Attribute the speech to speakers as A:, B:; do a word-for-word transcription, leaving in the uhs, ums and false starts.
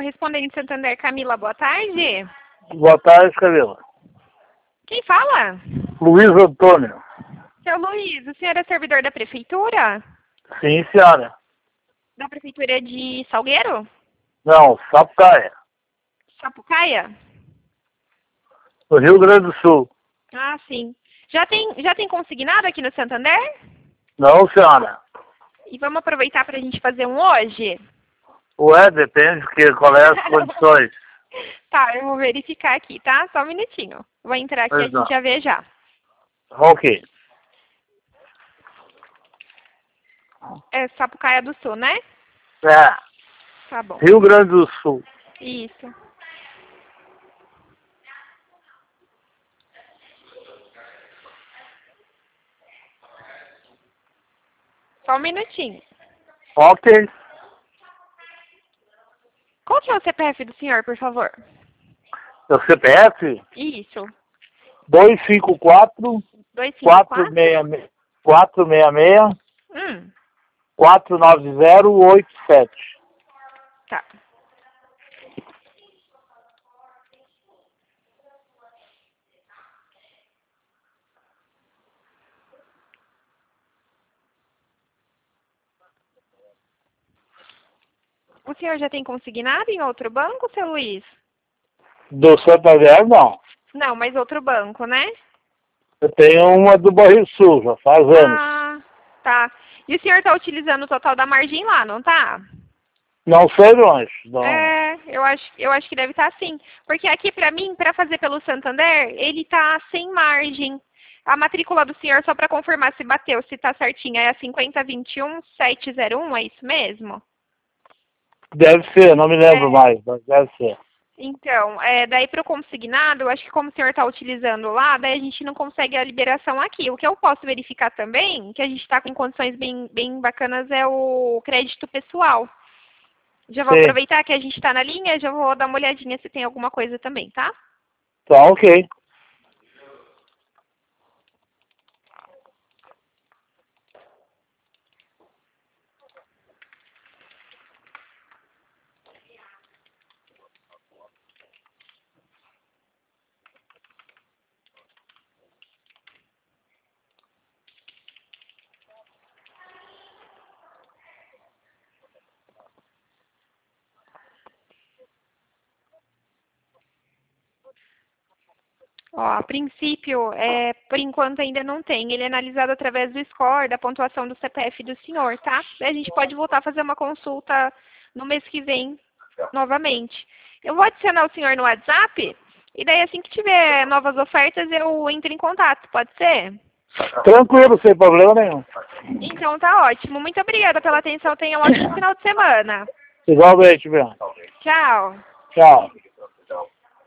A: correspondente Santander, Camila, boa tarde.
B: Boa tarde, Camila.
A: Quem fala?
B: Luiz Antônio.
A: Seu Luiz, o senhor é servidor da prefeitura?
B: Sim, senhora.
A: Da prefeitura de Salgueiro?
B: Não, Sapucaia,
A: Sapucaia?
B: no Rio Grande do Sul.
A: Ah, sim. Já tem, já tem consignado aqui no Santander?
B: Não, senhora.
A: E vamos aproveitar para a gente fazer um hoje?
B: Ué, depende de que, qual é as condições.
A: Tá, eu vou verificar aqui, tá? Só um minutinho. Vou entrar aqui e a
B: Pois não.
A: gente já vê já.
B: Ok.
A: É Sapucaia do Sul, né?
B: É,
A: Tá bom.
B: Rio Grande do Sul.
A: Isso. Só um minutinho.
B: Ok.
A: Qual que é o C P F do senhor, por favor?
B: O C P F?
A: Isso.
B: dois cinco quatro,
A: dois cinco
B: quatro
A: quatro?
B: seis quatro seis seis,
A: Hum,
B: quatro nove zero oito sete.
A: tá. O senhor já tem consignado em outro banco, seu Luiz?
B: Do Santander, não.
A: Não, mas outro banco, né?
B: Eu tenho uma do Sul, já faz anos.
A: Ah, tá. E o senhor está utilizando o total da margem lá, não tá?
B: Não sei longe, não.
A: É, eu acho, eu acho que deve estar sim. Porque aqui pra mim, para fazer pelo Santander, ele tá sem margem. A matrícula do senhor, só para confirmar se bateu, se tá certinha, é a cinquenta vinte e um sete zero um, é isso mesmo?
B: Deve ser, não me lembro
A: É.
B: mais, mas deve ser.
A: Então, é, daí para o consignado, eu acho que como o senhor está utilizando lá, daí a gente não consegue a liberação aqui. O que eu posso verificar também, que a gente está com condições bem, bem bacanas, é o crédito pessoal. Já vou
B: Sim.
A: aproveitar que a gente está na linha, já vou dar uma olhadinha se tem alguma coisa também, tá?
B: Tá, ok.
A: Ó, a princípio, é, por enquanto ainda não tem. Ele é analisado através do score, da pontuação do C P F do senhor, tá? Daí a gente pode voltar a fazer uma consulta no mês que vem, novamente. Eu vou adicionar o senhor no WhatsApp, e daí assim que tiver novas ofertas, eu entro em contato, pode ser?
B: Tranquilo, sem problema nenhum.
A: Então tá ótimo. Muito obrigada pela atenção. Tenha um ótimo final de semana.
B: Igualmente, mesmo.
A: Tchau.
B: Tchau.